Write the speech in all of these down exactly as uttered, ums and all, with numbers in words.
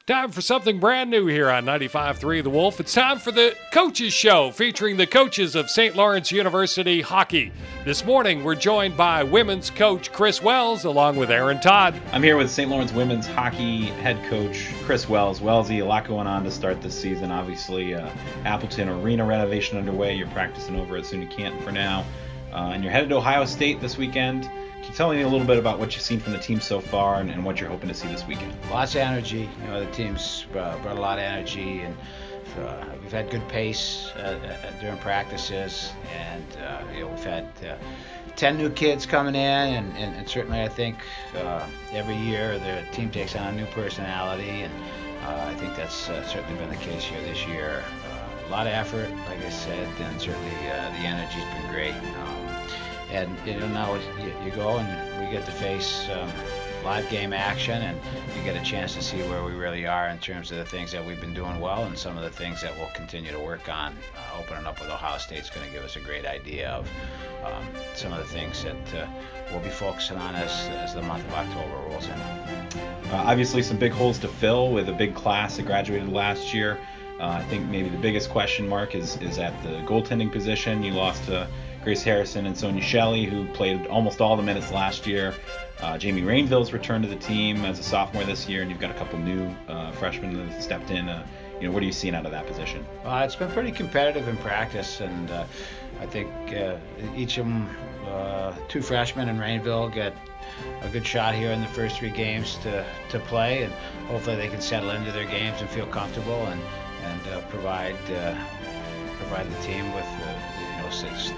Time for something brand new here on ninety-five point three The Wolf. It's time for the Coaches Show, featuring the coaches of Saint Lawrence University hockey. This morning, we're joined by women's coach Chris Wells, along with Aaron Todd. I'm here with Saint Lawrence women's hockey head coach Chris Wells. Wellsy, a lot going on to start this season. Obviously, uh, Appleton Arena renovation underway. You're practicing over at SUNY Canton for now. Uh, and you're headed to Ohio State this weekend. Can you tell me a little bit about what you've seen from the team so far and, and what you're hoping to see this weekend? Lots of energy. You know, the team's uh, brought a lot of energy, and uh, we've had good pace uh, uh, during practices. And uh, you know, we've had uh, ten new kids coming in, and, and, and certainly I think uh, every year the team takes on a new personality, and uh, I think that's uh, certainly been the case here this year. Uh, a lot of effort, like I said, and certainly uh, the energy's been great. Um, And you know, now you, you go and we get to face um, live game action, and you get a chance to see where we really are in terms of the things that we've been doing well and some of the things that we'll continue to work on. Uh, opening up with Ohio State's going to give us a great idea of um, some of the things that uh, we'll be focusing on as, as the month of October rolls in. Uh, obviously, some big holes to fill with a big class that graduated last year. Uh, I think maybe the biggest question mark is is at the goaltending position. You lost to Grace Harrison and Sonia Shelley, who played almost all the minutes last year. Uh, Jamie Rainville's returned to the team as a sophomore this year, and you've got a couple new uh, freshmen that have stepped in. Uh, you know, what are you seeing out of that position? Uh, it's been pretty competitive in practice, and uh, I think uh, each of them, uh, two freshmen and Rainville, get a good shot here in the first three games to, to play, and hopefully they can settle into their games and feel comfortable and and uh, provide uh, provide the team with uh, you know six.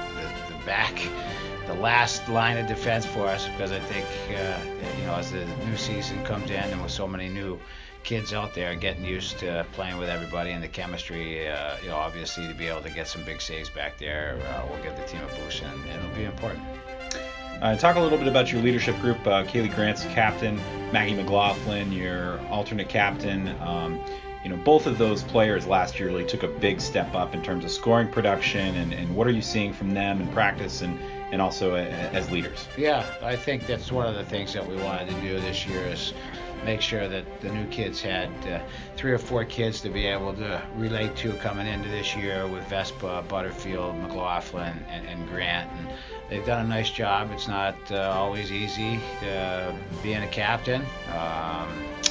The back, the last line of defense for us, because I think, uh, you know, as the new season comes in and with so many new kids out there getting used to playing with everybody and the chemistry, uh, you know, obviously to be able to get some big saves back there uh, will give the team a boost, and, and it'll be important. Uh, talk a little bit about your leadership group. Uh, Kaylee Grant's captain, Maggie McLaughlin, your alternate captain. Um, You know, both of those players last year really took a big step up in terms of scoring production, and, and what are you seeing from them in practice and, and also a, as leaders? Yeah, I think that's one of the things that we wanted to do this year is make sure that the new kids had uh, three or four kids to be able to relate to coming into this year with Vespa, Butterfield, McLaughlin, and, and Grant. And they've done a nice job. It's not uh, always easy uh, being a captain. Um,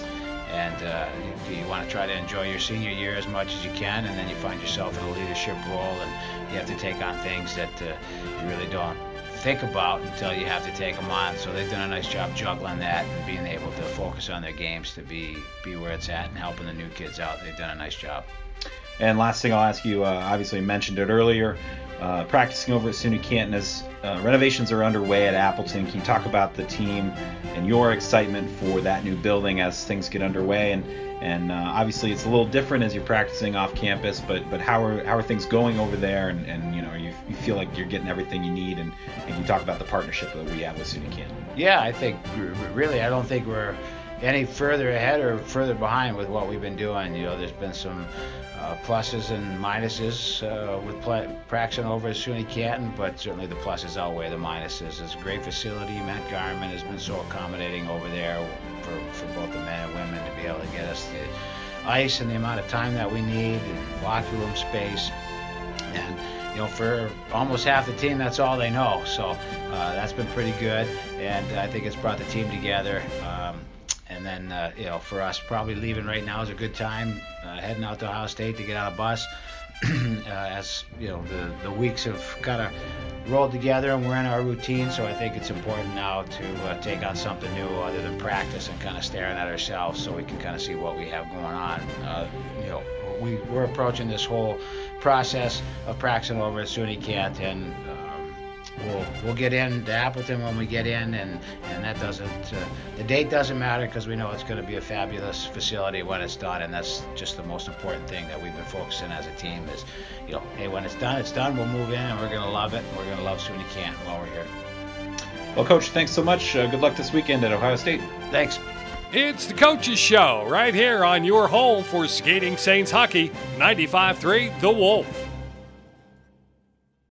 And uh, you, you want to try to enjoy your senior year as much as you can, and then you find yourself in a leadership role, and you have to take on things that uh, you really don't think about until you have to take them on. So they've done a nice job juggling that and being able to focus on their games to be be where it's at and helping the new kids out. They've done a nice job. And last thing I'll ask you, uh, obviously I mentioned it earlier, uh, practicing over at SUNY Canton as uh, renovations are underway at Appleton. Can you talk about the team and your excitement for that new building as things get underway? And and uh, obviously it's a little different as you're practicing off campus, but but how are how are things going over there? And, and you know, you, you feel like you're getting everything you need, and, and you talk about the partnership that we have with SUNY Canton. Yeah, I think really I don't think we're any further ahead or further behind with what we've been doing. You know, there's been some uh, pluses and minuses uh, with pla- practicing over at SUNY Canton, but certainly the pluses outweigh the minuses. It's a great facility. Matt Garman has been so accommodating over there for, for both the men and women to be able to get us the ice and the amount of time that we need, and locker room space. And you know, for almost half the team, that's all they know. So uh, that's been pretty good, and I think it's brought the team together. Um, And then, uh, you know, for us, probably leaving right now is a good time, uh, heading out to Ohio State to get on a bus. uh, as, you know, the, the weeks have kind of rolled together and we're in our routine. So I think it's important now to uh, take on something new other than practice and kind of staring at ourselves so we can kind of see what we have going on. Uh, you know, we, we're approaching this whole process of practicing over at SUNY Canton. We'll we'll get into Appleton when we get in, and, and that doesn't uh, the date doesn't matter, because we know it's going to be a fabulous facility when it's done, and that's just the most important thing that we've been focusing as a team is, you know, hey, when it's done, it's done. We'll move in, and we're going to love it. And we're going to love SUNY Canton while we're here. Well, Coach, thanks so much. Uh, good luck this weekend at Ohio State. Thanks. It's the Coaches Show right here on your home for Skating Saints hockey, ninety-five point three The Wolf.